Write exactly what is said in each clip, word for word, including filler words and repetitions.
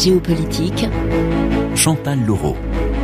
Géopolitique, Chantal Laureau.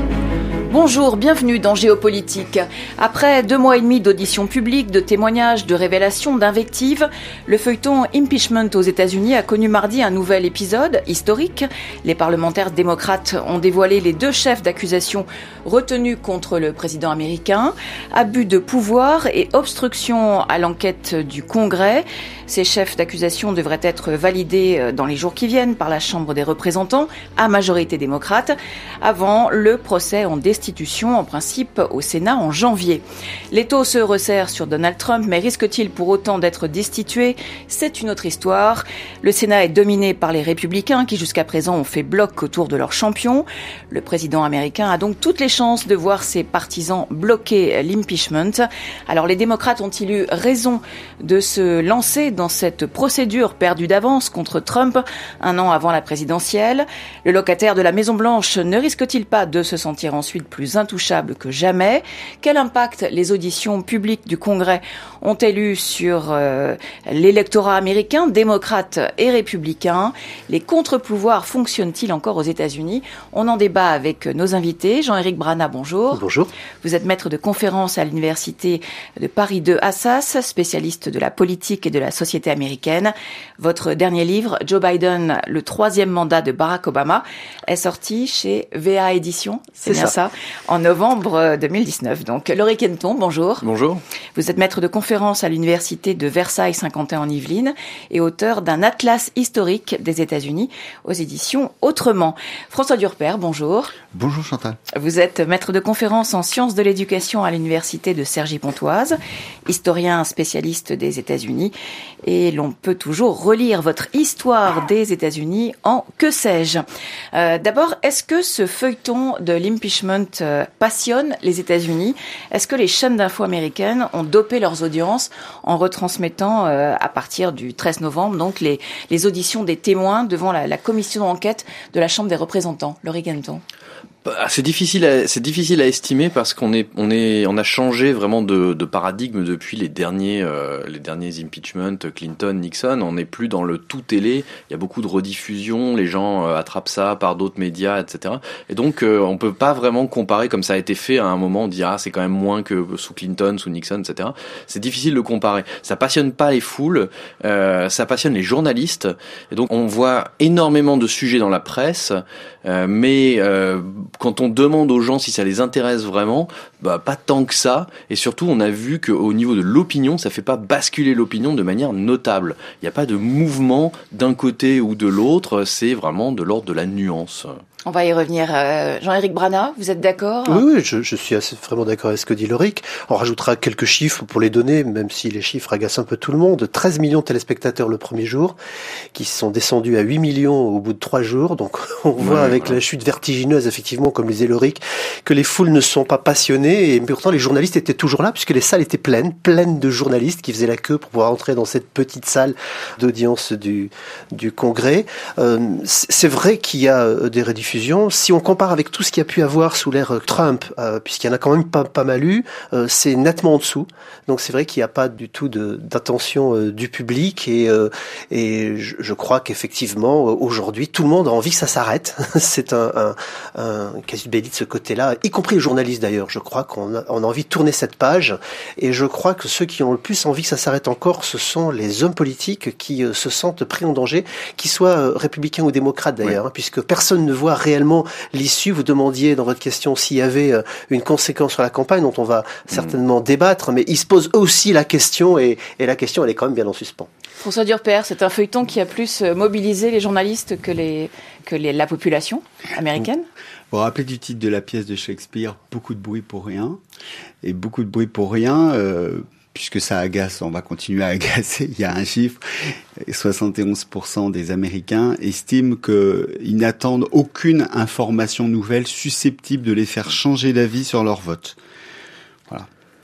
Bonjour, bienvenue dans Géopolitique. Après deux mois et demi d'auditions publiques, de témoignages, de révélations, d'invectives, le feuilleton Impeachment aux États-Unis a connu mardi un nouvel épisode historique. Les parlementaires démocrates ont dévoilé les deux chefs d'accusation retenus contre le président américain, abus de pouvoir et obstruction à l'enquête du Congrès. Ces chefs d'accusation devraient être validés dans les jours qui viennent par la Chambre des représentants à majorité démocrate avant le procès en destitution en principe au Sénat en janvier. L'étau se resserre sur Donald Trump, mais risque-t-il pour autant d'être destitué ? C'est une autre histoire. Le Sénat est dominé par les républicains qui jusqu'à présent ont fait bloc autour de leur champion. Le président américain a donc toutes les chances de voir ses partisans bloquer l'impeachment. Alors les démocrates ont-ils eu raison de se lancer dans cette procédure perdue d'avance contre Trump un an avant la présidentielle? Le locataire de la Maison-Blanche ne risque-t-il pas de se sentir ensuite plus intouchable que jamais? Quel impact les auditions publiques du Congrès ont-elles eu sur euh, l'électorat américain, démocrate et républicain? Les contre-pouvoirs fonctionnent-ils encore aux États-Unis? On en débat avec nos invités. Jean-Éric Brana, bonjour. Bonjour. Vous êtes maître de conférence à l'université de Paris deux Assas, spécialiste de la politique et de la société américaine. Votre dernier livre, Joe Biden, le troisième mandat de Barack Obama, est sorti chez V A Éditions. C'est, c'est bien ça. ça, en novembre deux mille dix-neuf. Donc, Laurie Kenton, bonjour. Bonjour. Vous êtes maître de conférence à l'université de Versailles Saint-Quentin en Yvelines et auteur d'un atlas historique des États-Unis aux éditions Autrement. François Durper, bonjour. Bonjour Chantal. Vous êtes maître de conférence en sciences de l'éducation à l'université de Cergy-Pontoise, historien spécialiste des États-Unis, et l'on peut toujours relire votre histoire des États-Unis en Que sais-je. Euh, d'abord, est-ce que ce feuilleton de l'impeachment euh, passionne les États-Unis? Est-ce que les chaînes d'infos américaines ont dopé leurs audiences en retransmettant euh, à partir du treize novembre donc les, les auditions des témoins devant la, la commission d'enquête de la Chambre des représentants? Laurie Kenton. C'est difficile, à, c'est difficile à estimer parce qu'on est, on est, on a changé vraiment de, de paradigme depuis les derniers, euh, les derniers impeachments, Clinton, Nixon. On n'est plus dans le tout télé. Il y a beaucoup de rediffusions. Les gens euh, attrapent ça par d'autres médias, et cetera. Et donc, euh, on peut pas vraiment comparer comme ça a été fait à un moment. On dit ah c'est quand même moins que sous Clinton, sous Nixon, et cetera. C'est difficile de comparer. Ça passionne pas les foules. Euh, ça passionne les journalistes. Et donc, on voit énormément de sujets dans la presse, euh, mais euh, quand on demande aux gens si ça les intéresse vraiment, bah pas tant que ça. Et surtout, on a vu qu'au niveau de l'opinion, ça fait pas basculer l'opinion de manière notable. Il n'y a pas de mouvement d'un côté ou de l'autre. C'est vraiment de l'ordre de la nuance. On va y revenir. Euh, Jean-Éric Brana, vous êtes d'accord? Oui, oui, je, je suis assez, vraiment d'accord avec ce que dit Lauric. On rajoutera quelques chiffres pour les donner, même si les chiffres agacent un peu tout le monde. treize millions de téléspectateurs le premier jour, qui sont descendus à huit millions au bout de trois jours. Donc on voit ouais, avec ouais. la chute vertigineuse, effectivement, comme le disait Lauric, que les foules ne sont pas passionnées. Et pourtant, les journalistes étaient toujours là, puisque les salles étaient pleines, pleines de journalistes qui faisaient la queue pour pouvoir entrer dans cette petite salle d'audience du, du Congrès. Euh, c'est vrai qu'il y a des rediffusions. Si on compare avec tout ce qu'il y a pu avoir sous l'ère Trump, euh, puisqu'il y en a quand même pas, pas mal eu, euh, c'est nettement en dessous. Donc c'est vrai qu'il n'y a pas du tout de, d'attention euh, du public et, euh, et je, je crois qu'effectivement aujourd'hui tout le monde a envie que ça s'arrête. C'est un, un, un casus belli de ce côté-là, y compris les journalistes d'ailleurs. Je crois qu'on a, on a envie de tourner cette page et je crois que ceux qui ont le plus envie que ça s'arrête encore, ce sont les hommes politiques qui euh, se sentent pris en danger, qu'ils soient euh, républicains ou démocrates d'ailleurs, oui. hein, puisque personne ne voit réellement l'issue. Vous demandiez dans votre question s'il y avait une conséquence sur la campagne dont on va certainement mmh. débattre, mais il se pose aussi la question et, et la question elle est quand même bien en suspens. François Durper, c'est un feuilleton qui a plus mobilisé les journalistes que, les, que les, la population américaine. Vous vous rappelez du titre de la pièce de Shakespeare, beaucoup de bruit pour rien, et beaucoup de bruit pour rien. Euh, Puisque ça agace, on va continuer à agacer. Il y a un chiffre, soixante et onze pour cent des Américains estiment qu'ils n'attendent aucune information nouvelle susceptible de les faire changer d'avis sur leur vote. Voilà.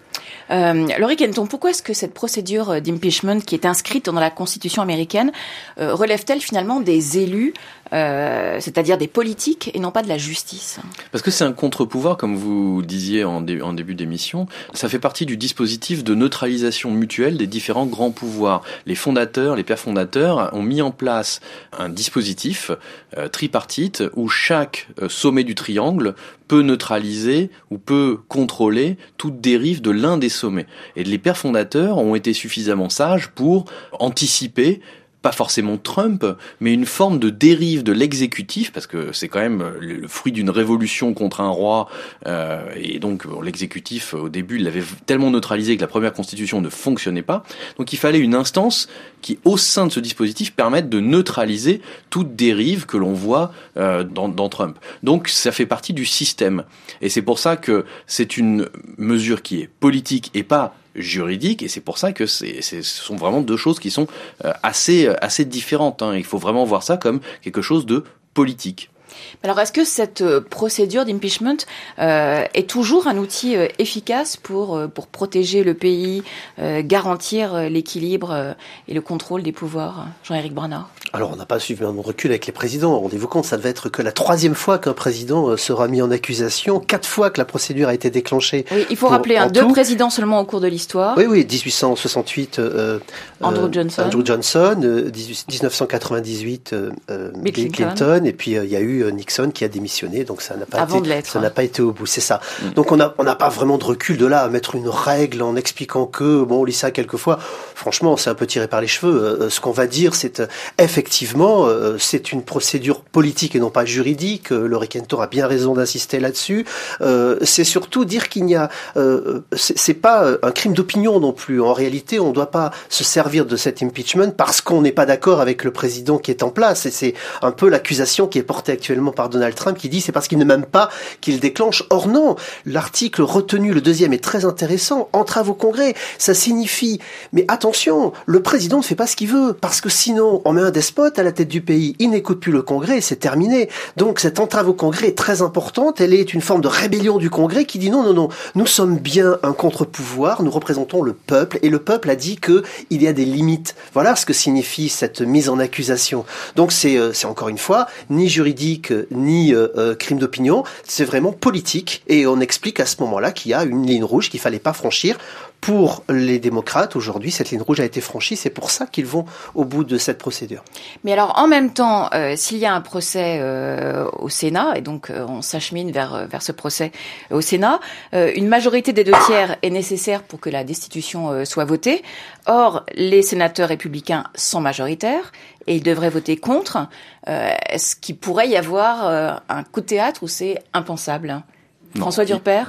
Euh, Laurie Kenton, pourquoi est-ce que cette procédure d'impeachment qui est inscrite dans la Constitution américaine euh, relève-t-elle finalement des élus, euh, c'est-à-dire des politiques et non pas de la justice? Parce que c'est un contre-pouvoir, comme vous disiez en, dé- en début d'émission. Ça fait partie du dispositif de neutralisation mutuelle des différents grands pouvoirs. Les fondateurs, les pères fondateurs ont mis en place un dispositif euh, tripartite où chaque euh, sommet du triangle peut neutraliser ou peut contrôler toute dérive de l'un des sommets. Et les pères fondateurs ont été suffisamment sages pour anticiper, pas forcément Trump, mais une forme de dérive de l'exécutif, parce que c'est quand même le fruit d'une révolution contre un roi, euh, et donc bon, l'exécutif, au début, il l'avait tellement neutralisé que la première constitution ne fonctionnait pas. Donc il fallait une instance qui, au sein de ce dispositif, permette de neutraliser toute dérive que l'on voit euh, dans, dans Trump. Donc ça fait partie du système. Et c'est pour ça que c'est une mesure qui est politique et pas juridique, et c'est pour ça que c'est, c'est, ce sont vraiment deux choses qui sont euh, assez, assez différentes. Hein. Il faut vraiment voir ça comme quelque chose de politique. Alors, est-ce que cette euh, procédure d'impeachment euh, est toujours un outil euh, efficace pour euh, pour protéger le pays, euh, garantir euh, l'équilibre euh, et le contrôle des pouvoirs? Jean-Éric Bernard. Alors, on n'a pas suffisamment de recul avec les présidents. Rendez-vous compte, ça devait être que la troisième fois qu'un président euh, sera mis en accusation, quatre fois que la procédure a été déclenchée. Oui, il faut pour, rappeler un, deux tout. présidents seulement au cours de l'histoire. Oui, oui, dix-huit cent soixante-huit, euh, Andrew Johnson, Andrew Johnson euh, dix-neuf cent quatre-vingt-dix-huit, euh, Bill Bill Clinton. Clinton, et puis il euh, y a eu euh, Nixon qui a démissionné, donc ça n'a pas Avant été, de l'être. ça n'a pas été au bout, c'est ça. Mm. Donc on a, on n'a pas vraiment de recul de là à mettre une règle en expliquant que, bon, on lit ça quelquefois. Franchement, c'est un peu tiré par les cheveux. Euh, ce qu'on va dire, c'est euh, effectivement, euh, c'est une procédure politique et non pas juridique. Euh, Laurie Kenton a bien raison d'insister là-dessus. Euh, c'est surtout dire qu'il n'y a, euh, c'est, c'est pas un crime d'opinion non plus. En réalité, on ne doit pas se servir de cet impeachment parce qu'on n'est pas d'accord avec le président qui est en place. Et c'est un peu l'accusation qui est portée actuellement par Donald Trump, qui dit c'est parce qu'il ne m'aime pas qu'il déclenche. Or non, l'article retenu, le deuxième, est très intéressant. Entrave au Congrès, ça signifie, mais attention, le président ne fait pas ce qu'il veut, parce que sinon, on met un despote à la tête du pays, il n'écoute plus le Congrès, c'est terminé. Donc cette entrave au Congrès est très importante, elle est une forme de rébellion du Congrès qui dit non, non, non, nous sommes bien un contre-pouvoir, nous représentons le peuple, et le peuple a dit que il y a des limites. Voilà ce que signifie cette mise en accusation. Donc c'est, euh, c'est encore une fois, ni juridique, ni euh, euh, crime d'opinion, c'est vraiment politique, et on explique à ce moment-là qu'il y a une ligne rouge qu'il fallait pas franchir. Pour les démocrates, aujourd'hui, cette ligne rouge a été franchie, c'est pour ça qu'ils vont au bout de cette procédure. Mais alors, en même temps, euh, s'il y a un procès euh, au Sénat, et donc euh, on s'achemine vers, vers ce procès au Sénat, euh, une majorité des deux tiers est nécessaire pour que la destitution euh, soit votée. Or, les sénateurs républicains sont majoritaires et ils devraient voter contre. Euh, est-ce qu'il pourrait y avoir euh, un coup de théâtre ou c'est impensable? Non. François Durper?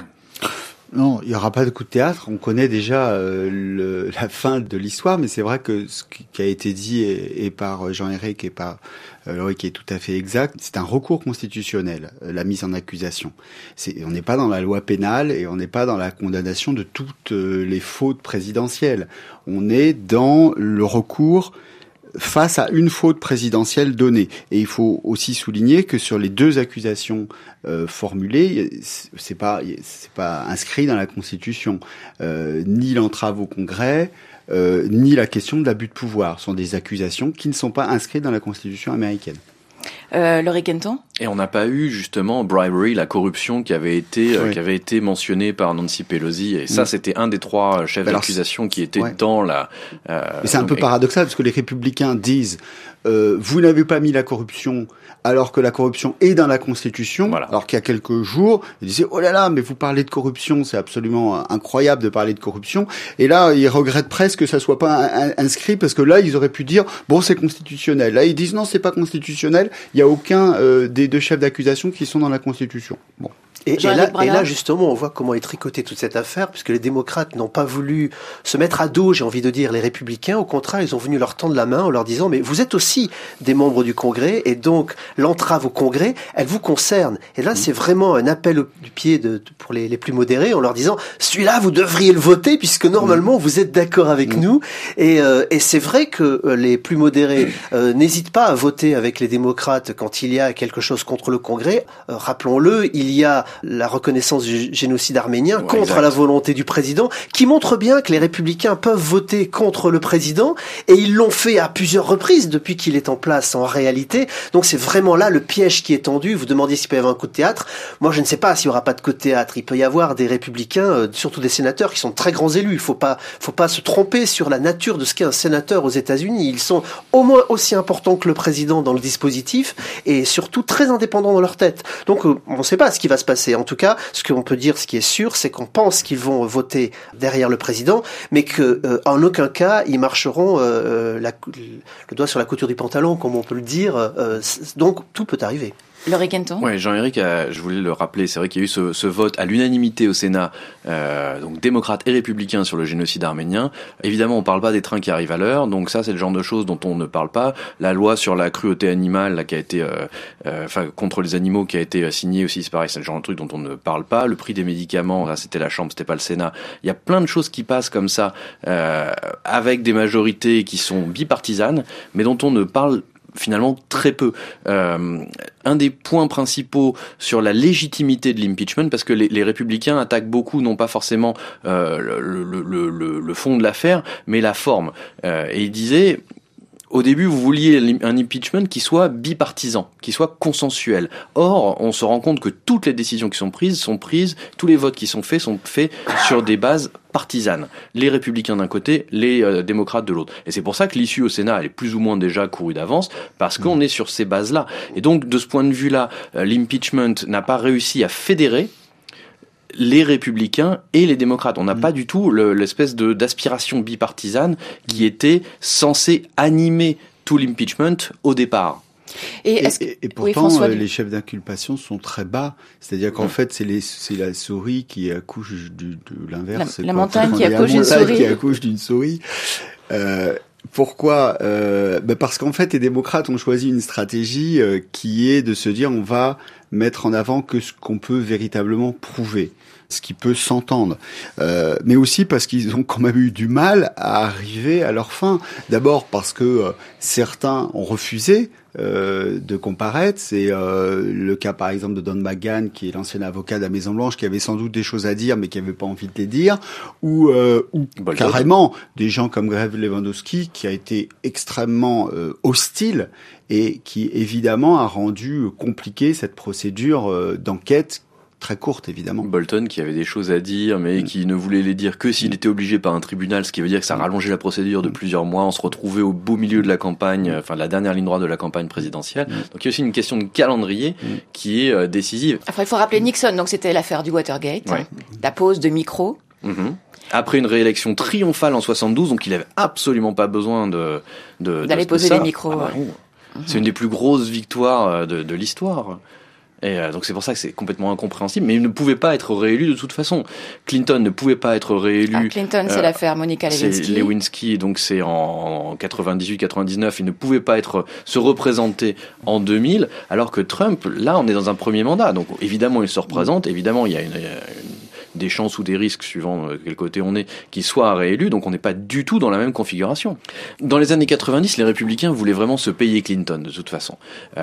Non, il n'y aura pas de coup de théâtre. On connaît déjà euh, le, la fin de l'histoire, mais c'est vrai que ce qui a été dit et, et par Jean-Éric et par euh, Laurie, qui est tout à fait exact, c'est un recours constitutionnel, euh, la mise en accusation. C'est, on n'est pas dans la loi pénale et on n'est pas dans la condamnation de toutes euh, les fautes présidentielles. On est dans le recours face à une faute présidentielle donnée. Et il faut aussi souligner que sur les deux accusations euh, formulées, c'est pas c'est pas inscrit dans la Constitution, euh, ni l'entrave au Congrès, euh, ni la question de l'abus de pouvoir. Ce sont des accusations qui ne sont pas inscrites dans la Constitution américaine. Euh, Laurie Kenton? Et on n'a pas eu justement bribery, la corruption qui avait été oui. euh, qui avait été mentionnée par Nancy Pelosi, et ça, mmh. c'était un des trois chefs Alors, d'accusation qui était ouais. dans la. Euh, Mais c'est un peu paradoxal parce que les républicains disent euh, vous n'avez pas mis la corruption alors que la corruption est dans la Constitution. Voilà. Alors qu'il y a quelques jours, ils disaient oh là là, mais vous parlez de corruption, c'est absolument incroyable de parler de corruption. Et là, ils regrettent presque que ça soit pas inscrit parce que là, ils auraient pu dire bon, c'est constitutionnel. Là, ils disent non, c'est pas constitutionnel. Il y a aucun euh, des deux chefs d'accusation qui sont dans la Constitution. Bon. Et, et, là, et là, justement, on voit comment est tricotée toute cette affaire, puisque les démocrates n'ont pas voulu se mettre à dos, j'ai envie de dire, les républicains. Au contraire, ils ont venu leur tendre la main en leur disant, mais vous êtes aussi des membres du Congrès, et donc l'entrave au Congrès, elle vous concerne. Et là, mmh. c'est vraiment un appel au, du pied de, de, pour les, les plus modérés, en leur disant, celui-là, vous devriez le voter, puisque normalement, mmh. vous êtes d'accord avec mmh. nous. Et, euh, et c'est vrai que euh, les plus modérés euh, n'hésitent pas à voter avec les démocrates quand il y a quelque chose contre le Congrès. Euh, rappelons-le, il y a la reconnaissance du génocide arménien, ouais, contre exact. la volonté du président, qui montre bien que les républicains peuvent voter contre le président, et ils l'ont fait à plusieurs reprises depuis qu'il est en place en réalité. Donc c'est vraiment là le piège qui est tendu. Vous demandiez s'il peut y avoir un coup de théâtre. Moi je ne sais pas s'il n'y aura pas de coup de théâtre. Il peut y avoir des républicains, euh, surtout des sénateurs, qui sont de très grands élus. Il faut pas, faut pas se tromper sur la nature de ce qu'est un sénateur aux États-Unis. Ils sont au moins aussi importants que le président dans le dispositif, et surtout très indépendants dans leur tête. Donc euh, on ne sait pas ce qui va se passer. En tout cas, ce qu'on peut dire, ce qui est sûr, c'est qu'on pense qu'ils vont voter derrière le président, mais que euh, en aucun cas ils marcheront euh, la, le doigt sur la couture du pantalon, comme on peut le dire. Euh, donc tout peut arriver. Laurie Kenton. Ouais, Jean-Éric, a, je voulais le rappeler, c'est vrai qu'il y a eu ce, ce vote à l'unanimité au Sénat, euh, donc démocrates et républicains sur le génocide arménien. Évidemment, on parle pas des trains qui arrivent à l'heure, donc ça c'est le genre de choses dont on ne parle pas. La loi sur la cruauté animale, là, qui a été, euh, euh, enfin contre les animaux, qui a été signée aussi, c'est pareil, c'est le genre de truc dont on ne parle pas. Le prix des médicaments, là c'était la Chambre, c'était pas le Sénat. Il y a plein de choses qui passent comme ça, euh, avec des majorités qui sont bipartisanes, mais dont on ne parle finalement très peu. Euh, un des points principaux sur la légitimité de l'impeachment, parce que les, les républicains attaquent beaucoup, non pas forcément euh, le, le, le, le, le fond de l'affaire, mais la forme. Euh, et ils disaient... Au début, vous vouliez un impeachment qui soit bipartisan, qui soit consensuel. Or, on se rend compte que toutes les décisions qui sont prises sont prises, tous les votes qui sont faits sont faits sur des bases partisanes. Les républicains d'un côté, les euh, démocrates de l'autre. Et c'est pour ça que l'issue au Sénat, elle est plus ou moins déjà courue d'avance, parce qu'on est sur ces bases-là. Et donc, de ce point de vue-là, euh, l'impeachment n'a pas réussi à fédérer les républicains et les démocrates. On n'a mmh. pas du tout le, l'espèce de, d'aspiration bipartisane qui était censée animer tout l'impeachment au départ. Et, et, et, et pourtant, oui, euh, les chefs d'inculpation sont très bas. C'est-à-dire qu'en mmh. fait, c'est, les, c'est la souris qui accouche du, de l'inverse. La, la montagne qui accouche d'une souris. qui accouche d'une souris. Euh, Pourquoi euh, ben Parce qu'en fait, les démocrates ont choisi une stratégie euh, qui est de se dire on va mettre en avant que ce qu'on peut véritablement prouver, ce qui peut s'entendre. Euh, mais aussi parce qu'ils ont quand même eu du mal à arriver à leur fin. D'abord parce que euh, certains ont refusé Euh, de comparaître. C'est euh, le cas par exemple de Don McGahn, qui est l'ancien avocat de la Maison Blanche, qui avait sans doute des choses à dire mais qui avait pas envie de les dire, ou, euh, ou carrément des gens comme Grev Lewandowski, qui a été extrêmement euh, hostile et qui évidemment a rendu compliqué cette procédure euh, d'enquête très courte, évidemment. Bolton qui avait des choses à dire, mais qui ne voulait les dire que s'il était obligé par un tribunal, ce qui veut dire que ça rallongeait la procédure de plusieurs mois. On se retrouvait au beau milieu de la campagne, enfin de la dernière ligne droite de la campagne présidentielle. Donc il y a aussi une question de calendrier qui est euh, décisive. Enfin, il faut rappeler Nixon, donc c'était l'affaire du Watergate, ouais. La pose de micro. Mm-hmm. Après une réélection triomphale en soixante-douze, donc il avait absolument pas besoin de, de d'aller de, poser de les micros. Ah bah, ouais. mm-hmm. C'est une des plus grosses victoires de, de l'histoire. Et euh, donc c'est pour ça que c'est complètement incompréhensible, mais il ne pouvait pas être réélu de toute façon. Clinton ne pouvait pas être réélu. Ah, Clinton, c'est euh, l'affaire Monica Lewinsky. C'est Lewinsky, donc c'est en quatre-vingt-dix-huit quatre-vingt-dix-neuf, il ne pouvait pas être se représenter en deux mille, alors que Trump, là, on est dans un premier mandat, donc évidemment il se représente, évidemment il y a une, une des chances ou des risques, suivant quel côté on est, qu'il soit réélu, donc on n'est pas du tout dans la même configuration. Dans les années quatre-vingt-dix, les républicains voulaient vraiment se payer Clinton, de toute façon.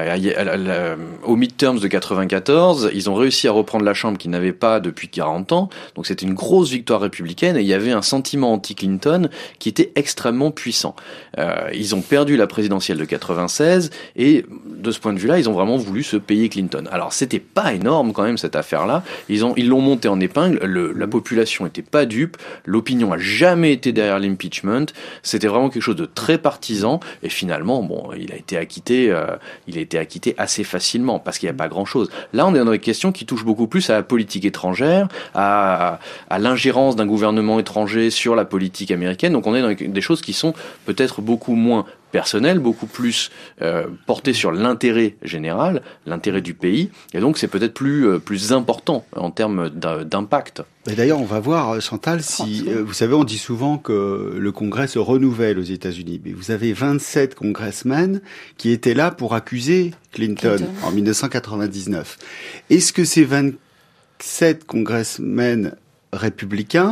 Euh, au midterms de quatre-vingt-quatorze, ils ont réussi à reprendre la Chambre qu'ils n'avaient pas depuis quarante ans, donc c'était une grosse victoire républicaine, et il y avait un sentiment anti-Clinton qui était extrêmement puissant. Euh, ils ont perdu la présidentielle de quatre-vingt-seize, et de ce point de vue-là, ils ont vraiment voulu se payer Clinton. Alors c'était pas énorme quand même, cette affaire-là, ils ont, ils l'ont monté en épingle. Le, la population était pas dupe, l'opinion a jamais été derrière l'impeachment, c'était vraiment quelque chose de très partisan, et finalement, bon, il a été acquitté, euh, il a été acquitté assez facilement, parce qu'il n'y a pas grand-chose. Là, on est dans des questions qui touchent beaucoup plus à la politique étrangère, à, à l'ingérence d'un gouvernement étranger sur la politique américaine, donc on est dans des choses qui sont peut-être beaucoup moins personnel, beaucoup plus euh, porté sur l'intérêt général, l'intérêt du pays, et donc c'est peut-être plus euh, plus important en termes d'impact. Et d'ailleurs, on va voir, Chantal, si euh, vous savez, on dit souvent que le Congrès se renouvelle aux États-Unis, mais vous avez vingt-sept congressmen qui étaient là pour accuser Clinton, Clinton. en dix-neuf cent quatre-vingt-dix-neuf. Est-ce que ces vingt-sept congressmen républicains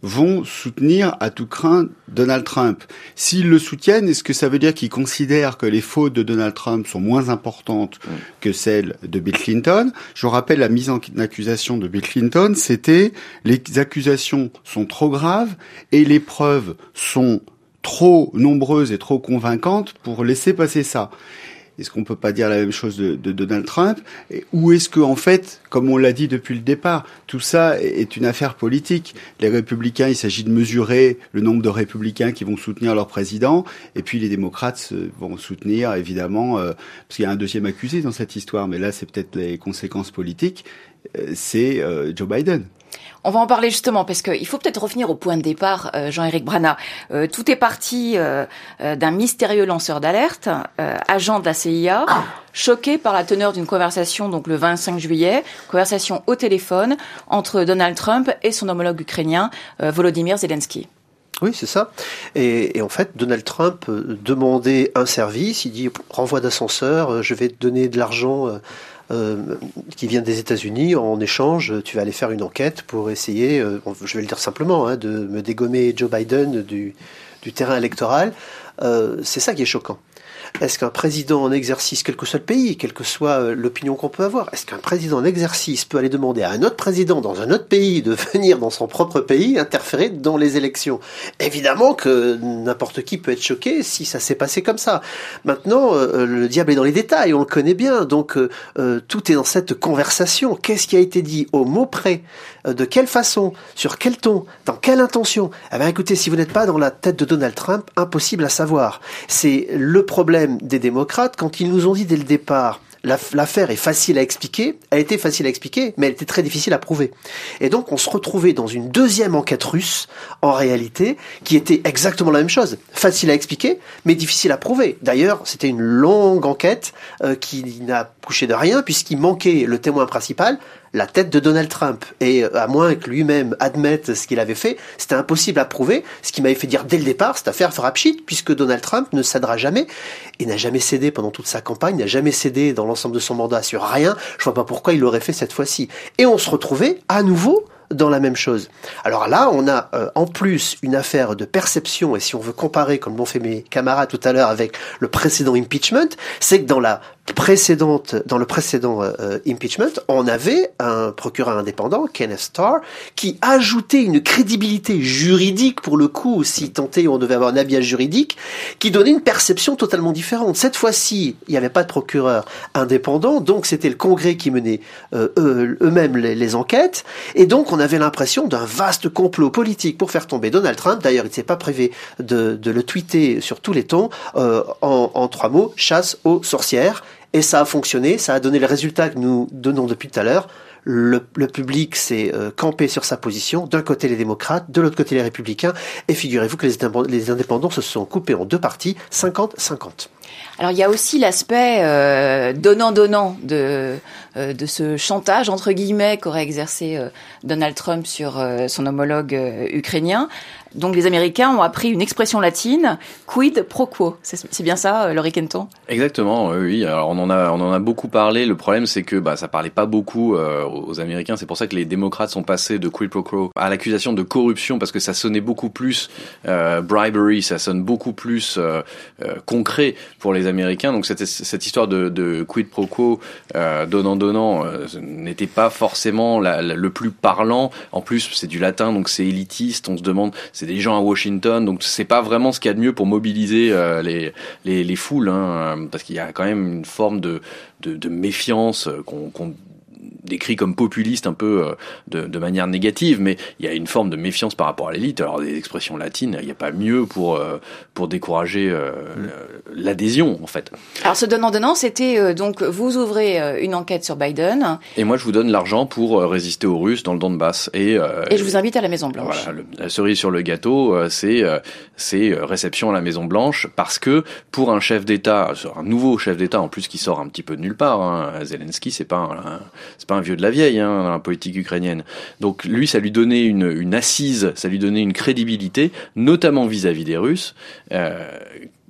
vont soutenir à tout craint Donald Trump. S'ils le soutiennent, est-ce que ça veut dire qu'ils considèrent que les fautes de Donald Trump sont moins importantes mmh. que celles de Bill Clinton? Je rappelle la mise en accusation de Bill Clinton, c'était les accusations sont trop graves et les preuves sont trop nombreuses et trop convaincantes pour laisser passer ça. Est-ce qu'on peut pas dire la même chose de, de Donald Trump? Ou est-ce que, en fait, comme on l'a dit depuis le départ, tout ça est une affaire politique? Les républicains, il s'agit de mesurer le nombre de républicains qui vont soutenir leur président, et puis les démocrates vont soutenir, évidemment, euh, parce qu'il y a un deuxième accusé dans cette histoire, mais là, c'est peut-être les conséquences politiques, euh, c'est euh, Joe Biden. On va en parler justement parce qu'il faut peut-être revenir au point de départ, euh, Jean-Éric Brana. Euh, tout est parti euh, euh, d'un mystérieux lanceur d'alerte, euh, agent de la C I A, choqué par la teneur d'une conversation donc le vingt-cinq juillet, conversation au téléphone entre Donald Trump et son homologue ukrainien euh, Volodymyr Zelensky. Oui, c'est ça. Et, et en fait, Donald Trump demandait un service. Il dit « renvoi d'ascenseur, je vais te donner de l'argent euh, euh, qui vient des États-Unis. En échange, tu vas aller faire une enquête pour essayer, euh, je vais le dire simplement, hein, de me dégommer Joe Biden du, du terrain électoral. Euh, » C'est ça qui est choquant. Est-ce qu'un président en exercice, quel que soit le pays, quelle que soit l'opinion qu'on peut avoir, est-ce qu'un président en exercice peut aller demander à un autre président dans un autre pays de venir dans son propre pays interférer dans les élections? Évidemment que n'importe qui peut être choqué si ça s'est passé comme ça. Maintenant, euh, le diable est dans les détails, on le connaît bien, donc euh, tout est dans cette conversation. Qu'est-ce qui a été dit au mot près? euh, De quelle façon? Sur quel ton? Dans quelle intention? Eh bien écoutez, si vous n'êtes pas dans la tête de Donald Trump, impossible à savoir. C'est le problème des démocrates quand ils nous ont dit dès le départ l'affaire est facile à expliquer, elle était facile à expliquer, mais elle était très difficile à prouver. Et donc on se retrouvait dans une deuxième enquête russe, en réalité, qui était exactement la même chose. Facile à expliquer, mais difficile à prouver. D'ailleurs, c'était une longue enquête euh, qui n'a couché de rien, puisqu'il manquait le témoin principal, la tête de Donald Trump. Et à moins que lui-même admette ce qu'il avait fait, c'était impossible à prouver, ce qui m'avait fait dire dès le départ, cette affaire fera pchit, puisque Donald Trump ne cédera jamais, et n'a jamais cédé pendant toute sa campagne, n'a jamais cédé dans l'ensemble de son mandat sur rien. Je vois pas pourquoi il l'aurait fait cette fois-ci. Et on se retrouvait à nouveau dans la même chose. Alors là, on a euh, en plus une affaire de perception, et si on veut comparer, comme l'ont fait mes camarades tout à l'heure, avec le précédent impeachment, c'est que dans la précédente, dans le précédent euh, impeachment, on avait un procureur indépendant, Kenneth Starr, qui ajoutait une crédibilité juridique, pour le coup, si tant est on devait avoir un habillage juridique, qui donnait une perception totalement différente. Cette fois-ci, il n'y avait pas de procureur indépendant, donc c'était le Congrès qui menait euh, eux, eux-mêmes les, les enquêtes, et donc on avait l'impression d'un vaste complot politique pour faire tomber Donald Trump. D'ailleurs, il ne s'est pas privé de, de le tweeter sur tous les tons, euh, en, en trois mots, chasse aux sorcières. Et ça a fonctionné, ça a donné le résultat que nous donnons depuis tout à l'heure. Le, le public s'est euh, campé sur sa position, d'un côté les démocrates, de l'autre côté les républicains, et figurez-vous que les, les indépendants se sont coupés en deux parties, cinquante cinquante. Alors il y a aussi l'aspect euh, donnant-donnant de, euh, de ce chantage, entre guillemets, qu'aurait exercé euh, Donald Trump sur euh, son homologue euh, ukrainien. Donc les Américains ont appris une expression latine, quid pro quo. C'est, c'est bien ça, euh, Laurie Kenton? Exactement, oui. Alors on en a, on en a beaucoup parlé. Le problème, c'est que bah, ça parlait pas beaucoup euh, aux Américains. C'est pour ça que les démocrates sont passés de quid pro quo à l'accusation de corruption, parce que ça sonnait beaucoup plus euh, bribery, ça sonne beaucoup plus euh, euh, concret pour les Américains. Donc cette, cette histoire de, de quid pro quo, euh, donnant-donnant, euh, n'était pas forcément la, la, le plus parlant. En plus, c'est du latin, donc c'est élitiste. On se demande... C'est des gens à Washington, donc c'est pas vraiment ce qu'il y a de mieux pour mobiliser euh, les, les les foules, hein, parce qu'il y a quand même une forme de de, de méfiance qu'on, qu'on décrit comme populiste un peu euh, de, de manière négative, mais il y a une forme de méfiance par rapport à l'élite. Alors des expressions latines, il n'y a pas mieux pour euh, pour décourager euh, mmh. l'adhésion en fait. Alors ce donnant-donnant, c'était euh, donc vous ouvrez euh, une enquête sur Biden. Et moi je vous donne l'argent pour euh, résister aux Russes dans le Donbass. Et, euh, et je vous invite à la Maison Blanche. Voilà, le, la cerise sur le gâteau, euh, c'est euh, c'est réception à la Maison Blanche, parce que pour un chef d'État, un nouveau chef d'État en plus qui sort un petit peu de nulle part, hein, Zelensky, c'est pas un, c'est pas un vieux de la vieille, hein, dans la politique ukrainienne. Donc lui, ça lui donnait une, une assise, ça lui donnait une crédibilité, notamment vis-à-vis des Russes. Euh,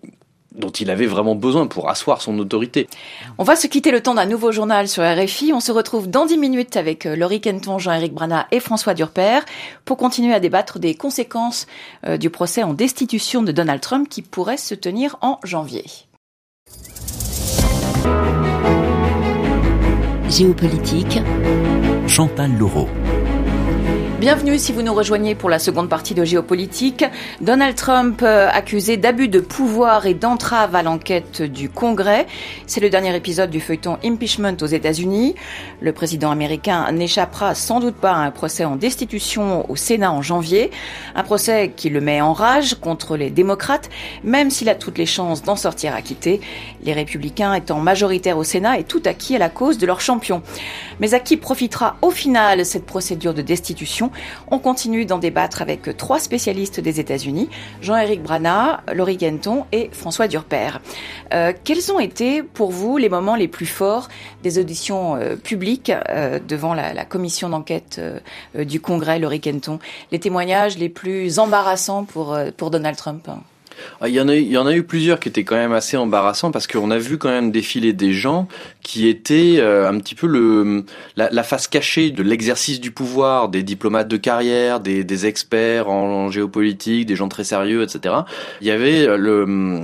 dont il avait vraiment besoin pour asseoir son autorité. On va se quitter le temps d'un nouveau journal sur R F I. On se retrouve dans dix minutes avec Laurie Kenton, Jean-Éric Brana et François Durper pour continuer à débattre des conséquences euh, du procès en destitution de Donald Trump qui pourrait se tenir en janvier. Géopolitique, Chantal Laureau. Bienvenue si vous nous rejoignez pour la seconde partie de Géopolitique. Donald Trump euh, accusé d'abus de pouvoir et d'entrave à l'enquête du Congrès. C'est le dernier épisode du feuilleton impeachment aux États-Unis. Le président américain n'échappera sans doute pas à un procès en destitution au Sénat en janvier. Un procès qui le met en rage contre les démocrates, même s'il a toutes les chances d'en sortir acquitté. Les républicains étant majoritaires au Sénat et tout acquis à la cause de leur champion. Mais à qui profitera au final cette procédure de destitution ? On continue d'en débattre avec trois spécialistes des États-Unis, Jean-Éric Brana, Laurie Kenton et François Durper. Euh, quels ont été pour vous les moments les plus forts des auditions euh, publiques euh, devant la, la commission d'enquête euh, du Congrès, Laurie Kenton? Les témoignages les plus embarrassants pour, euh, pour Donald Trump? Il y en a eu, il y en a eu plusieurs qui étaient quand même assez embarrassants parce qu'on a vu quand même défiler des gens qui étaient euh, un petit peu le la, la face cachée de l'exercice du pouvoir, des diplomates de carrière, des, des experts en, en géopolitique, des gens très sérieux, et cetera. Il y avait le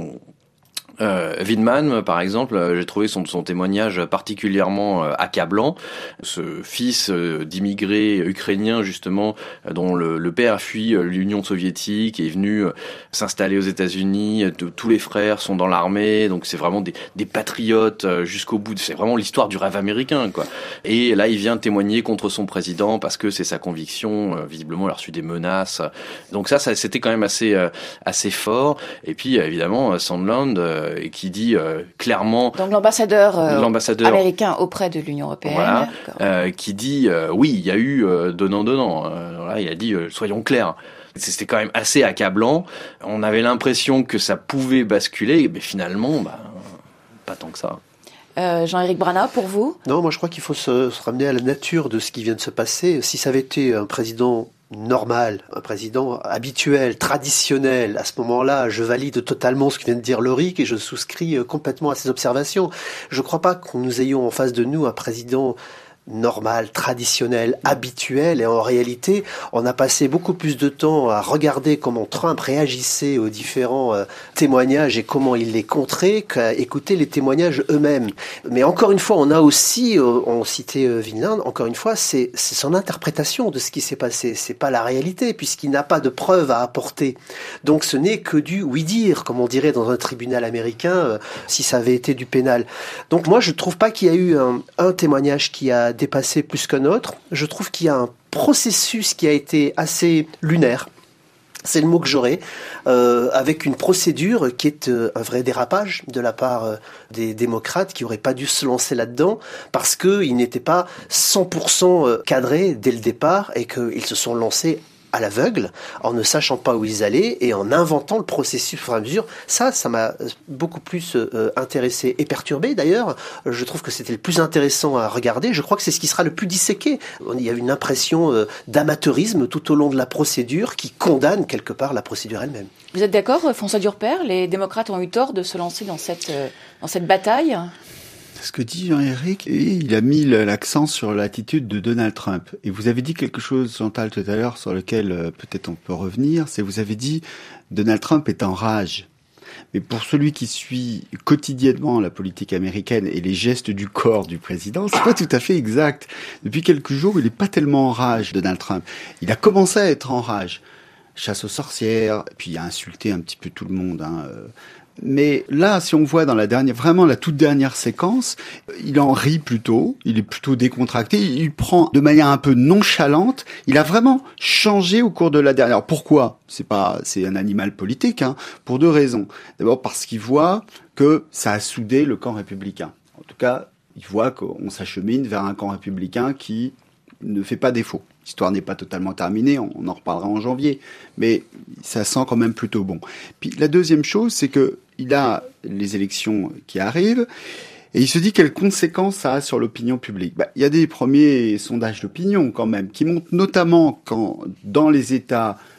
Euh, Vindman, par exemple, j'ai trouvé son, son témoignage particulièrement euh, accablant. Ce fils euh, d'immigrés ukrainiens, justement, euh, dont le, le père a fui euh, l'Union soviétique et est venu euh, s'installer aux États-Unis. De, tous les frères sont dans l'armée, donc c'est vraiment des, des patriotes euh, jusqu'au bout. C'est vraiment l'histoire du rêve américain, quoi. Et là, il vient témoigner contre son président parce que c'est sa conviction. Euh, visiblement, il a reçu des menaces. Donc ça, ça c'était quand même assez euh, assez fort. Et puis, euh, évidemment, Sondland euh, et qui dit euh, clairement... Donc l'ambassadeur, euh, l'ambassadeur américain auprès de l'Union européenne. Voilà, euh, qui dit, euh, oui, il y a eu euh, donnant-donnant. Euh, voilà, il a dit, euh, soyons clairs. C'était quand même assez accablant. On avait l'impression que ça pouvait basculer, mais finalement, bah, pas tant que ça. Euh, Jean-Éric Brana, pour vous? Non, moi je crois qu'il faut se, se ramener à la nature de ce qui vient de se passer. Si ça avait été un président normal, un président habituel, traditionnel, à ce moment-là, je valide totalement ce que vient de dire Laurie et je souscris complètement à ses observations. Je ne crois pas que nous ayons en face de nous un président normal, traditionnel, habituel, et en réalité, on a passé beaucoup plus de temps à regarder comment Trump réagissait aux différents euh, témoignages et comment il les contrait qu'à écouter les témoignages eux-mêmes. Mais encore une fois, on a aussi, euh, on citait euh, Vinland, encore une fois, c'est, c'est son interprétation de ce qui s'est passé, c'est pas la réalité, puisqu'il n'a pas de preuves à apporter. Donc ce n'est que du oui-dire, comme on dirait dans un tribunal américain, euh, si ça avait été du pénal. Donc moi, je trouve pas qu'il y a eu un, un témoignage qui a dépassé plus qu'un autre. Je trouve qu'il y a un processus qui a été assez lunaire. C'est le mot que j'aurais, euh, avec une procédure qui est euh, un vrai dérapage de la part euh, des démocrates qui n'auraient pas dû se lancer là-dedans parce qu'ils n'étaient pas cent pour cent cadrés dès le départ et qu'ils se sont lancés à l'aveugle, en ne sachant pas où ils allaient et en inventant le processus au fur et à mesure. Ça, ça m'a beaucoup plus euh, intéressé et perturbé d'ailleurs. Je trouve que c'était le plus intéressant à regarder. Je crois que c'est ce qui sera le plus disséqué. Il y a une impression euh, d'amateurisme tout au long de la procédure qui condamne quelque part la procédure elle-même. Vous êtes d'accord, François Durper? Les démocrates ont eu tort de se lancer dans cette, euh, dans cette bataille? Ce que dit Jean-Éric, il a mis l'accent sur l'attitude de Donald Trump. Et vous avez dit quelque chose, Chantal, tout à l'heure, sur lequel euh, peut-être on peut revenir, c'est vous avez dit Donald Trump est en rage. Mais pour celui qui suit quotidiennement la politique américaine et les gestes du corps du président, c'est pas tout à fait exact. Depuis quelques jours, il est pas tellement en rage, Donald Trump. Il a commencé à être en rage. Chasse aux sorcières, puis il a insulté un petit peu tout le monde, hein, euh, mais là, si on voit dans la dernière, vraiment la toute dernière séquence, il en rit plutôt, il est plutôt décontracté, il prend de manière un peu nonchalante, il a vraiment changé au cours de la dernière. Pourquoi? C'est pas, c'est un animal politique, hein, pour deux raisons. D'abord parce qu'il voit que ça a soudé le camp républicain. En tout cas, il voit qu'on s'achemine vers un camp républicain qui ne fait pas défaut. L'histoire n'est pas totalement terminée, on en reparlera en janvier, mais ça sent quand même plutôt bon. Puis la deuxième chose, c'est que il a les élections qui arrivent, et il se dit quelles conséquences ça a sur l'opinion publique. Bah, il y a des premiers sondages d'opinion quand même, qui montrent notamment quand, dans les États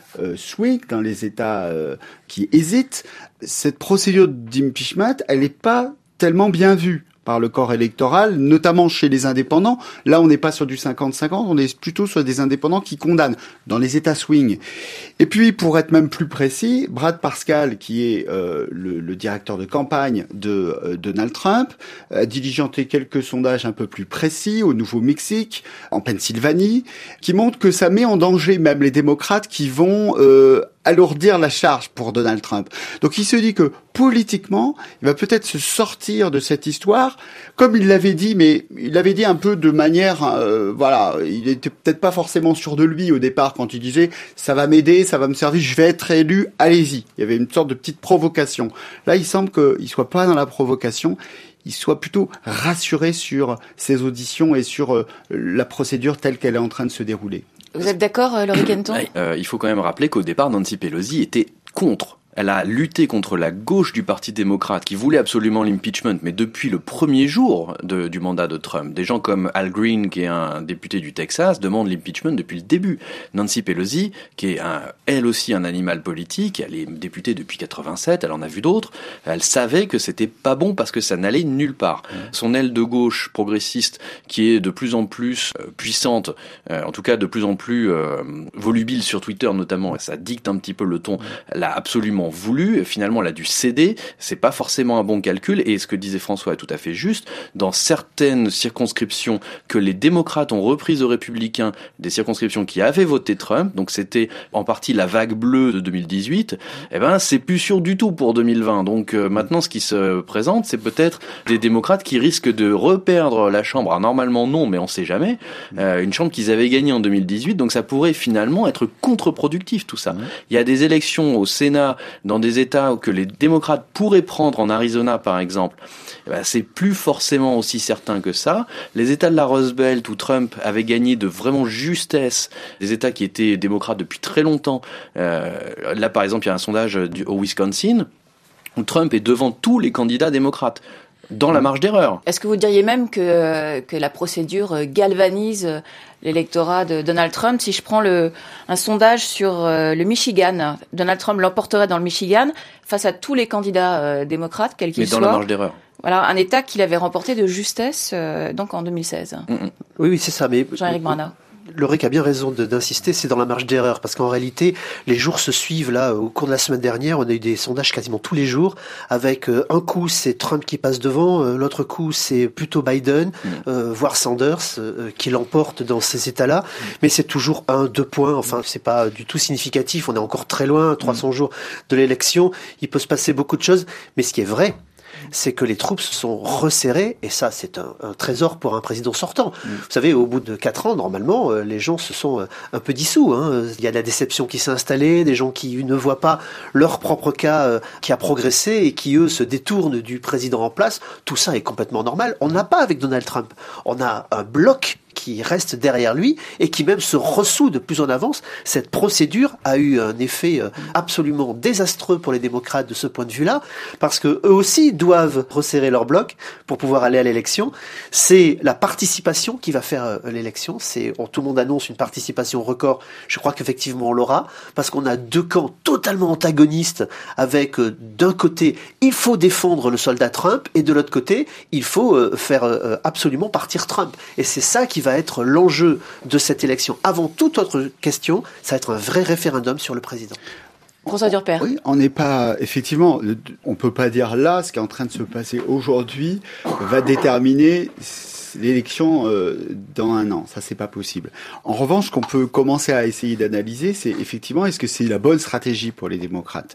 euh, swing, dans les États euh, qui hésitent, cette procédure d'impeachment, elle n'est pas tellement bien vue par le corps électoral, notamment chez les indépendants. Là, on n'est pas sur du cinquante cinquante, on est plutôt sur des indépendants qui condamnent dans les États swing. Et puis, pour être même plus précis, Brad Parscale, qui est euh, le, le directeur de campagne de euh, Donald Trump, a diligenté quelques sondages un peu plus précis au Nouveau-Mexique, en Pennsylvanie, qui montrent que ça met en danger même les démocrates qui vont euh, alourdir la charge pour Donald Trump. Donc il se dit que politiquement, il va peut-être se sortir de cette histoire, comme il l'avait dit, mais il l'avait dit un peu de manière, euh, voilà, il était peut-être pas forcément sûr de lui au départ quand il disait « ça va m'aider, ça va me servir, je vais être élu, allez-y ». Il y avait une sorte de petite provocation. Là, il semble qu'il soit pas dans la provocation, il soit plutôt rassuré sur ses auditions et sur euh, la procédure telle qu'elle est en train de se dérouler. Vous êtes d'accord, Laurie Kenton ? euh, Il faut quand même rappeler qu'au départ, Nancy Pelosi était contre. Elle a lutté contre la gauche du Parti démocrate qui voulait absolument l'impeachment, mais depuis le premier jour de, du mandat de Trump. Des gens comme Al Green, qui est un député du Texas, demandent l'impeachment depuis le début. Nancy Pelosi, qui est un, elle aussi un animal politique, elle est députée depuis quatre-vingt-sept, elle en a vu d'autres, elle savait que c'était pas bon parce que ça n'allait nulle part. Son aile de gauche progressiste, qui est de plus en plus euh, puissante, euh, en tout cas de plus en plus euh, volubile sur Twitter notamment, et ça dicte un petit peu le ton, elle a absolument voulu, finalement elle a dû céder, c'est pas forcément un bon calcul, et ce que disait François est tout à fait juste, dans certaines circonscriptions que les démocrates ont reprises aux républicains, des circonscriptions qui avaient voté Trump, donc c'était en partie la vague bleue de deux mille dix-huit, eh ben c'est plus sûr du tout pour deux mille vingt, donc euh, maintenant ce qui se présente, c'est peut-être des démocrates qui risquent de reperdre la chambre, alors normalement non, mais on sait jamais, euh, une chambre qu'ils avaient gagnée en deux mille dix-huit, donc ça pourrait finalement être contre-productif tout ça. Il y a des élections au Sénat dans des États que les démocrates pourraient prendre, en Arizona par exemple, eh ben, c'est plus forcément aussi certain que ça. Les États de la Rust Belt où Trump avait gagné de vraiment justesse, des États qui étaient démocrates depuis très longtemps, euh, là par exemple il y a un sondage du, au Wisconsin où Trump est devant tous les candidats démocrates, dans la marge d'erreur. Est-ce que vous diriez même que, que la procédure galvanise l'électorat de Donald Trump? Si je prends le, un sondage sur euh, le Michigan, Donald Trump l'emporterait dans le Michigan face à tous les candidats euh, démocrates, quels qu'ils soient. Mais dans la marge d'erreur. Voilà, un État qu'il avait remporté de justesse euh, donc en deux mille seize. Mm-hmm. Oui, oui, c'est ça. Mais Jean-Éric Brana. Lauric a bien raison de, d'insister, c'est dans la marge d'erreur, parce qu'en réalité, les jours se suivent. Là, au cours de la semaine dernière, on a eu des sondages quasiment tous les jours, avec euh, un coup c'est Trump qui passe devant, euh, l'autre coup c'est plutôt Biden, euh, voire Sanders, euh, qui l'emporte dans ces États-là. Mais c'est toujours un, deux points. Enfin, c'est pas du tout significatif. On est encore très loin, trois cents jours de l'élection. Il peut se passer beaucoup de choses, mais ce qui est vrai, c'est que les troupes se sont resserrées, et ça, c'est un, un trésor pour un président sortant. Mmh. Vous savez, au bout de quatre ans, normalement, euh, les gens se sont euh, un peu dissous. Hein. Il y a de la déception qui s'est installée, des gens qui ne voient pas leur propre cas euh, qui a progressé et qui, eux, se détournent du président en place. Tout ça est complètement normal. On n'a pas avec Donald Trump. On a un bloc qui reste derrière lui et qui même se ressout de plus en avance. Cette procédure a eu un effet absolument désastreux pour les démocrates de ce point de vue-là, parce que eux aussi doivent resserrer leur bloc pour pouvoir aller à l'élection. C'est la participation qui va faire l'élection. C'est, tout le monde annonce une participation record. Je crois qu'effectivement on l'aura, parce qu'on a deux camps totalement antagonistes, avec d'un côté il faut défendre le soldat Trump et de l'autre côté il faut faire absolument partir Trump. Et c'est ça qui va être l'enjeu de cette élection. Avant toute autre question, ça va être un vrai référendum sur le président. François Durper. Oui, on n'est pas, effectivement, on peut pas dire là, ce qui est en train de se passer aujourd'hui va déterminer l'élection euh, dans un an. Ça, c'est pas possible. En revanche, ce qu'on peut commencer à essayer d'analyser, c'est effectivement, est-ce que c'est la bonne stratégie pour les démocrates?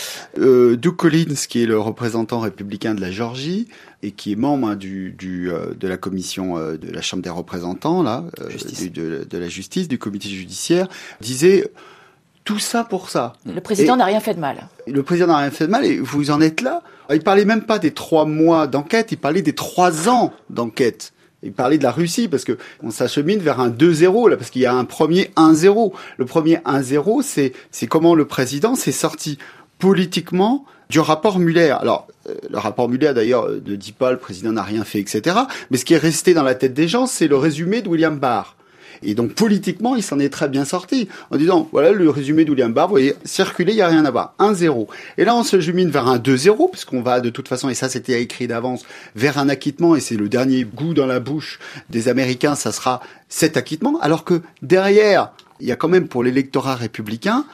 euh, Doug Collins, qui est le représentant républicain de la Géorgie et qui est membre hein, du, du, euh, de la commission euh, de la Chambre des représentants, là, euh, du, de, de la justice, du comité judiciaire, disait tout ça pour ça. Le président et n'a rien fait de mal. Le président n'a rien fait de mal et vous en êtes là. Il parlait même pas des trois mois d'enquête, il parlait des trois ans d'enquête. Il parlait de la Russie parce que on s'achemine vers un deux zéro là, parce qu'il y a un premier un zéro. Le premier un zéro, c'est c'est comment le président s'est sorti politiquement du rapport Mueller. Alors, euh, le rapport Mueller, d'ailleurs, ne dit pas le président n'a rien fait, et cetera. Mais ce qui est resté dans la tête des gens, c'est le résumé de William Barr. Et donc, politiquement, il s'en est très bien sorti. En disant, voilà le résumé de William Barr, vous voyez, circuler, il n'y a rien à voir. un zéro. Et là, on se jumine vers un deux zéro, puisqu'on va de toute façon, et ça c'était écrit d'avance, vers un acquittement, et c'est le dernier goût dans la bouche des Américains, ça sera cet acquittement. Alors que derrière, il y a quand même pour l'électorat républicain,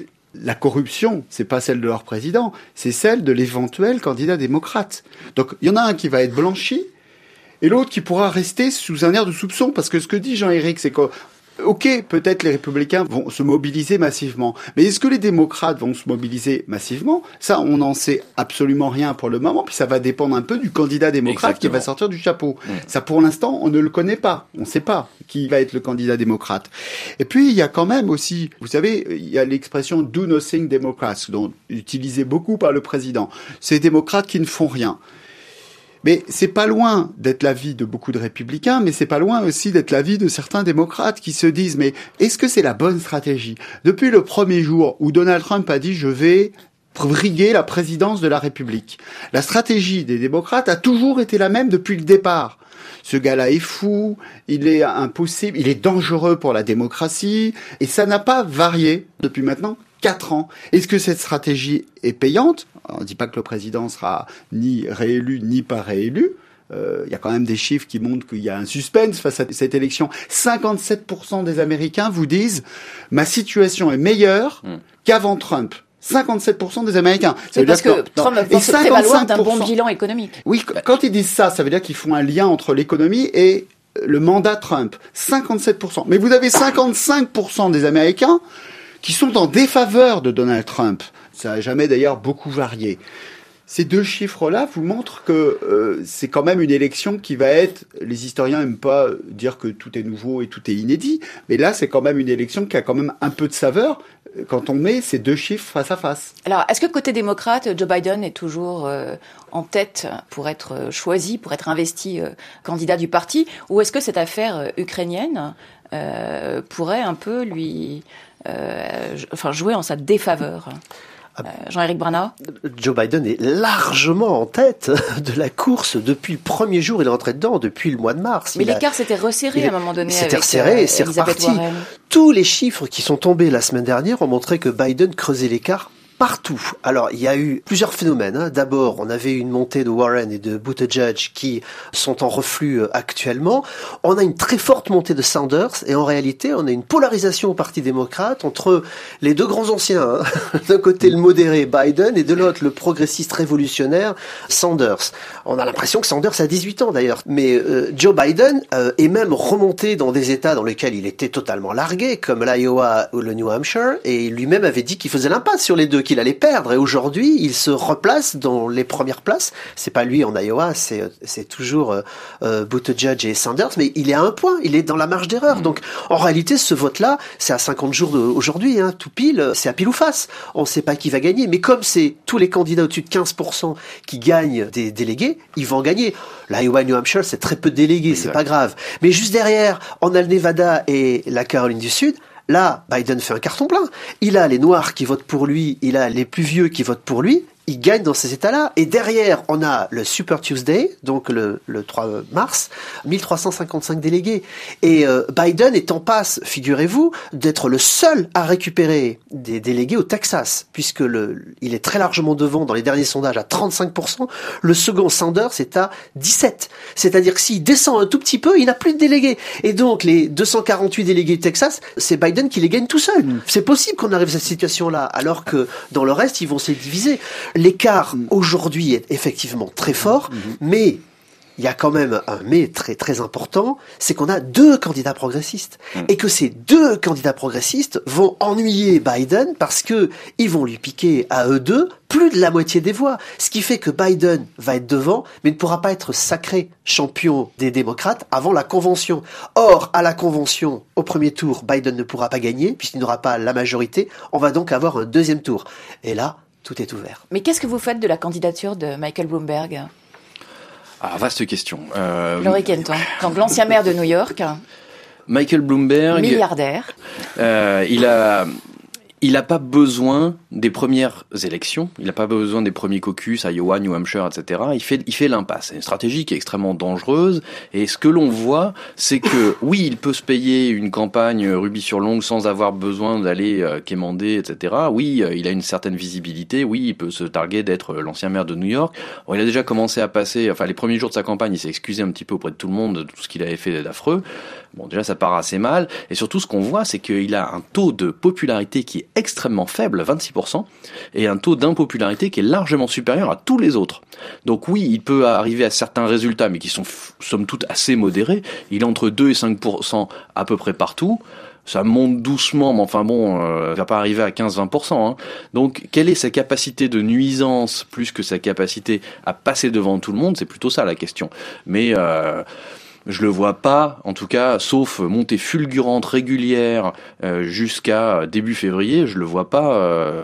la corruption, c'est pas celle de leur président, c'est celle de l'éventuel candidat démocrate. Donc, il y en a un qui va être blanchi, et l'autre qui pourra rester sous un air de soupçon, parce que ce que dit Jean-Éric, c'est que, ok, peut-être les républicains vont se mobiliser massivement, mais est-ce que les démocrates vont se mobiliser massivement? Ça, on n'en sait absolument rien pour le moment, puis ça va dépendre un peu du candidat démocrate Exactement. Qui va sortir du chapeau. Mmh. Ça, pour l'instant, on ne le connaît pas. On ne sait pas qui va être le candidat démocrate. Et puis, il y a quand même aussi, vous savez, il y a l'expression « do nothing Democrats », dont utilisée beaucoup par le président. Ces démocrates qui ne font rien. Mais c'est pas loin d'être l'avis de beaucoup de républicains, mais c'est pas loin aussi d'être l'avis de certains démocrates qui se disent, mais est-ce que c'est la bonne stratégie? Depuis le premier jour où Donald Trump a dit, je vais briguer la présidence de la République, la stratégie des démocrates a toujours été la même depuis le départ. Ce gars-là est fou, il est impossible, il est dangereux pour la démocratie, et ça n'a pas varié depuis maintenant quatre ans. Est-ce que cette stratégie est payante? On ne dit pas que le président sera ni réélu ni pas réélu. Il euh, y a quand même des chiffres qui montrent qu'il y a un suspense face à cette élection. cinquante-sept pour cent des Américains vous disent « ma situation est meilleure mmh. qu'avant Trump ». cinquante-sept pour cent des Américains. Ça veut parce dire que, que Trump va se prévaloir d'un bon bilan économique. Oui, quand ils disent ça, ça veut dire qu'ils font un lien entre l'économie et le mandat Trump. cinquante-sept pour cent. Mais vous avez cinquante-cinq pour cent des Américains qui sont en défaveur de Donald Trump. Ça n'a jamais d'ailleurs beaucoup varié. Ces deux chiffres-là vous montrent que euh, c'est quand même une élection qui va être... Les historiens n'aiment pas dire que tout est nouveau et tout est inédit, mais là, c'est quand même une élection qui a quand même un peu de saveur quand on met ces deux chiffres face à face. Alors, est-ce que côté démocrate, Joe Biden est toujours euh, en tête pour être choisi, pour être investi euh, candidat du parti, ou est-ce que cette affaire euh, ukrainienne euh, pourrait un peu lui... Euh, enfin, jouer en sa défaveur? Euh, Jean-Éric Brana. Joe Biden est largement en tête de la course depuis le premier jour. Il est entré dedans depuis le mois de mars. Mais l'écart s'était resserré il, à un moment donné. C'était avec resserré euh, et c'est reparti. Warren. Tous les chiffres qui sont tombés la semaine dernière ont montré que Biden creusait l'écart partout. Alors, il y a eu plusieurs phénomènes. Hein. D'abord, on avait une montée de Warren et de Buttigieg qui sont en reflux actuellement. On a une très forte montée de Sanders et en réalité, on a une polarisation au Parti démocrate entre les deux grands anciens. Hein. D'un côté, le modéré Biden et de l'autre, le progressiste révolutionnaire Sanders. On a l'impression que Sanders a dix-huit ans d'ailleurs. Mais euh, Joe Biden euh, est même remonté dans des États dans lesquels il était totalement largué, comme l'Iowa ou le New Hampshire, et lui-même avait dit qu'il faisait l'impasse sur les deux, qu'il allait perdre. Et aujourd'hui, il se replace dans les premières places. C'est pas lui en Iowa, c'est c'est toujours euh, Buttigieg et Sanders, mais il est à un point, il est dans la marge d'erreur. Mmh. Donc, en réalité, ce vote-là, c'est à cinquante jours d'aujourd'hui, hein, tout pile, c'est à pile ou face. On ne sait pas qui va gagner, mais comme c'est tous les candidats au-dessus de quinze pour cent qui gagnent des délégués, ils vont gagner. L'Iowa, New Hampshire, c'est très peu de délégués, exact. C'est pas grave. Mais juste derrière, on a le Nevada et la Caroline du Sud. Là, Biden fait un carton plein. Il a les Noirs qui votent pour lui, il a les plus vieux qui votent pour lui. Il gagne dans ces États-là. Et derrière, on a le Super Tuesday, donc le, le trois mars, mille trois cent cinquante-cinq délégués. Et euh, Biden est en passe, figurez-vous, d'être le seul à récupérer des délégués au Texas, puisque le, il est très largement devant dans les derniers sondages à trente-cinq pour cent. Le second, Sanders, est à dix-sept. C'est-à-dire que s'il descend un tout petit peu, il n'a plus de délégués. Et donc, les deux cent quarante-huit délégués du Texas, c'est Biden qui les gagne tout seul. Mmh. C'est possible qu'on arrive à cette situation-là, alors que dans le reste, ils vont se diviser. L'écart aujourd'hui est effectivement très fort, mmh. mais il y a quand même un mais très très important, c'est qu'on a deux candidats progressistes mmh. et que ces deux candidats progressistes vont ennuyer Biden parce que ils vont lui piquer à eux deux plus de la moitié des voix, ce qui fait que Biden va être devant, mais ne pourra pas être sacré champion des démocrates avant la convention. Or, à la convention, au premier tour, Biden ne pourra pas gagner puisqu'il n'aura pas la majorité. On va donc avoir un deuxième tour. Et là, tout est ouvert. Mais qu'est-ce que vous faites de la candidature de Michael Bloomberg ? Ah, vaste question. Euh... Laurie Kenton, donc l'ancien maire de New York. Michael Bloomberg. Milliardaire. Euh, il a, il a pas besoin des premières élections, il n'a pas besoin des premiers caucus, Iowa, New Hampshire, et cetera. Il fait, il fait l'impasse. C'est une stratégie qui est extrêmement dangereuse. Et ce que l'on voit, c'est que oui, il peut se payer une campagne rubis sur l'ongle sans avoir besoin d'aller euh, quémander, et cetera. Oui, euh, il a une certaine visibilité. Oui, il peut se targuer d'être l'ancien maire de New York. Bon, il a déjà commencé à passer, enfin les premiers jours de sa campagne, il s'est excusé un petit peu auprès de tout le monde de tout ce qu'il avait fait d'affreux. Bon, déjà ça part assez mal. Et surtout, ce qu'on voit, c'est qu'il a un taux de popularité qui est extrêmement faible, vingt-six pour cent, et un taux d'impopularité qui est largement supérieur à tous les autres. Donc oui, il peut arriver à certains résultats, mais qui sont somme toute assez modérés. Il est entre deux et cinq pour cent à peu près partout. Ça monte doucement, mais enfin bon, euh, il va pas arriver à quinze à vingt pour cent. Hein. Donc, quelle est sa capacité de nuisance plus que sa capacité à passer devant tout le monde? C'est plutôt ça la question. Mais euh, je le vois pas, en tout cas, sauf montée fulgurante régulière euh, jusqu'à début février, je le vois pas euh,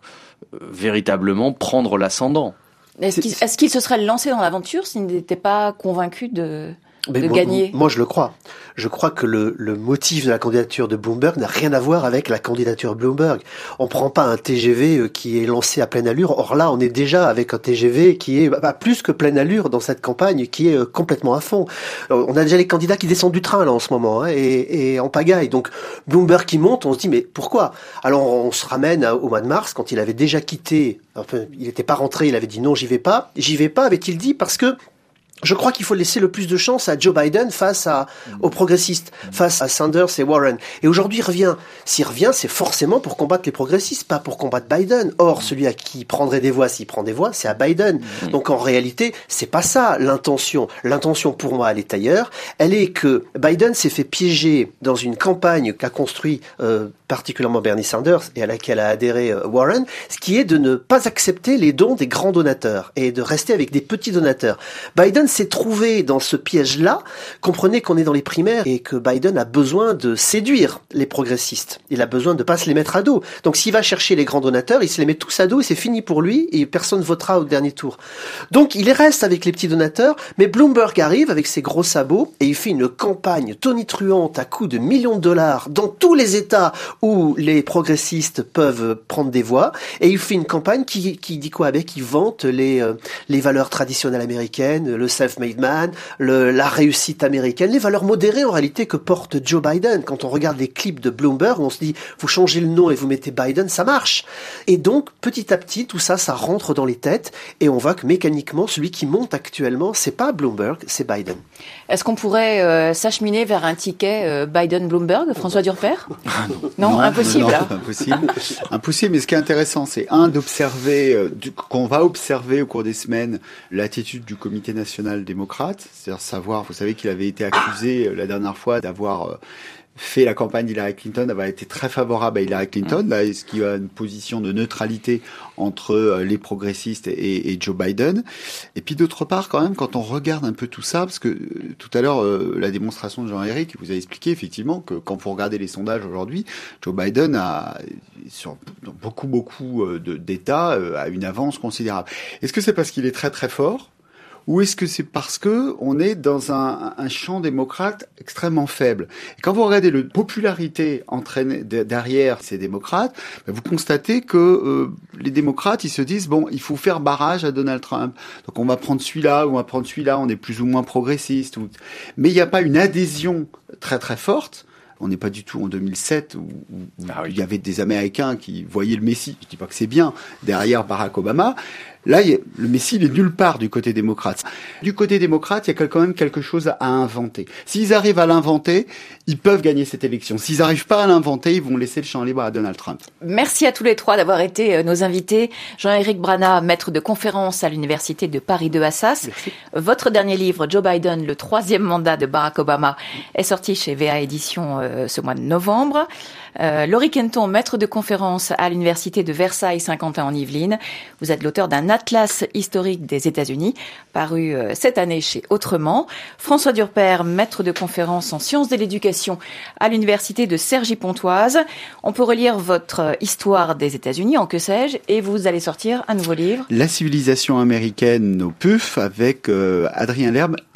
véritablement prendre l'ascendant. Est-ce qu'il, est-ce qu'il se serait lancé dans l'aventure s'il n'était pas convaincu de... Mais de moi, gagner. Moi, je le crois. Je crois que le, le motif de la candidature de Bloomberg n'a rien à voir avec la candidature Bloomberg. On prend pas un T G V qui est lancé à pleine allure. Or là, on est déjà avec un T G V qui est bah, plus que pleine allure dans cette campagne, qui est complètement à fond. On a déjà les candidats qui descendent du train là en ce moment, hein, et, et en pagaille. Donc Bloomberg qui monte, on se dit mais pourquoi? Alors on se ramène au mois de mars quand il avait déjà quitté. Enfin, il n'était pas rentré. Il avait dit non, j'y vais pas. J'y vais pas, avait-il dit, parce que je crois qu'il faut laisser le plus de chance à Joe Biden face à, aux progressistes, face à Sanders et Warren. Et aujourd'hui, il revient. S'il revient, c'est forcément pour combattre les progressistes, pas pour combattre Biden. Or, celui à qui prendrait des voix, s'il prend des voix, c'est à Biden. Donc, en réalité, c'est pas ça l'intention. L'intention, pour moi, elle est ailleurs. Elle est que Biden s'est fait piéger dans une campagne qu'a construit euh, particulièrement Bernie Sanders et à laquelle a adhéré euh, Warren, ce qui est de ne pas accepter les dons des grands donateurs et de rester avec des petits donateurs. Biden s'est trouvé dans ce piège-là. Comprenez qu'on est dans les primaires et que Biden a besoin de séduire les progressistes. Il a besoin de pas se les mettre à dos. Donc s'il va chercher les grands donateurs, il se les met tous à dos et c'est fini pour lui et personne votera au dernier tour. Donc il reste avec les petits donateurs, mais Bloomberg arrive avec ses gros sabots et il fait une campagne tonitruante à coups de millions de dollars dans tous les États où les progressistes peuvent prendre des voix, et il fait une campagne qui, qui dit quoi avec? Qui vante les, euh, les valeurs traditionnelles américaines, le self-made man, le, la réussite américaine, les valeurs modérées en réalité que porte Joe Biden. Quand on regarde les clips de Bloomberg, on se dit, vous changez le nom et vous mettez Biden, ça marche. Et donc, petit à petit, tout ça, ça rentre dans les têtes, et on voit que mécaniquement, celui qui monte actuellement, c'est pas Bloomberg, c'est Biden. Est-ce qu'on pourrait euh, s'acheminer vers un ticket euh, Biden-Bloomberg, François Durper? Non, non, impossible. Non, là. impossible. Impossible. Mais ce qui est intéressant, c'est un d'observer, euh, du, qu'on va observer au cours des semaines, l'attitude du Comité national démocrate, c'est-à-dire savoir, vous savez qu'il avait été accusé euh, la dernière fois d'avoir euh, fait la campagne d'Hillary Clinton, d'avoir été très favorable à Hillary Clinton, là, ce qui a une position de neutralité entre euh, les progressistes et, et Joe Biden. Et puis d'autre part, quand même, quand on regarde un peu tout ça, parce que euh, tout à l'heure, euh, la démonstration de Jean-Éric vous a expliqué effectivement que quand vous regardez les sondages aujourd'hui, Joe Biden a, sur dans beaucoup, beaucoup euh, de, d'États, euh, a une avance considérable. Est-ce que c'est parce qu'il est très, très fort ? Ou est-ce que c'est parce que on est dans un, un champ démocrate extrêmement faible? Et quand vous regardez la popularité entraînée derrière ces démocrates, ben vous constatez que euh, les démocrates, ils se disent bon, il faut faire barrage à Donald Trump. Donc on va prendre celui-là, ou on va prendre celui-là. On est plus ou moins progressiste. Ou... Mais il n'y a pas une adhésion très très forte. On n'est pas du tout en deux mille sept où, où ah oui. il y avait des Américains qui voyaient le Messie. Je dis pas que c'est bien derrière Barack Obama. Là, il y a, le Messie, il est nulle part du côté démocrate. Du côté démocrate, il y a quand même quelque chose à inventer. S'ils arrivent à l'inventer, ils peuvent gagner cette élection. S'ils n'arrivent pas à l'inventer, ils vont laisser le champ libre à Donald Trump. Merci à tous les trois d'avoir été nos invités. Jean-Éric Brana, maître de conférence à l'Université de Paris deux Assas. Merci. Votre dernier livre, Joe Biden, le troisième mandat de Barack Obama, est sorti chez V A Éditions euh, ce mois de novembre. Euh, Laurie Kenton, maître de conférence à l'Université de Versailles-Saint-Quentin en Yvelines. Vous êtes l'auteur d'un atlas historique des États-Unis, paru euh, cette année chez Autrement. François Durper, maître de conférence en sciences de l'éducation à l'Université de Cergy-Pontoise. On peut relire votre histoire des États-Unis en que sais-je, et vous allez sortir un nouveau livre. La civilisation américaine au P U F avec euh, Adrien Lerbe et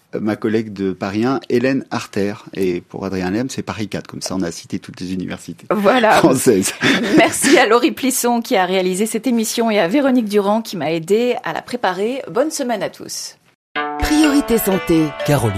ma collègue de Paris un, Hélène Arter. Et pour Adrien Lem, c'est Paris quatre. Comme ça, on a cité toutes les universités voilà. françaises. Merci à Laurie Plisson qui a réalisé cette émission et à Véronique Durand qui m'a aidé à la préparer. Bonne semaine à tous. Priorité santé. Caroline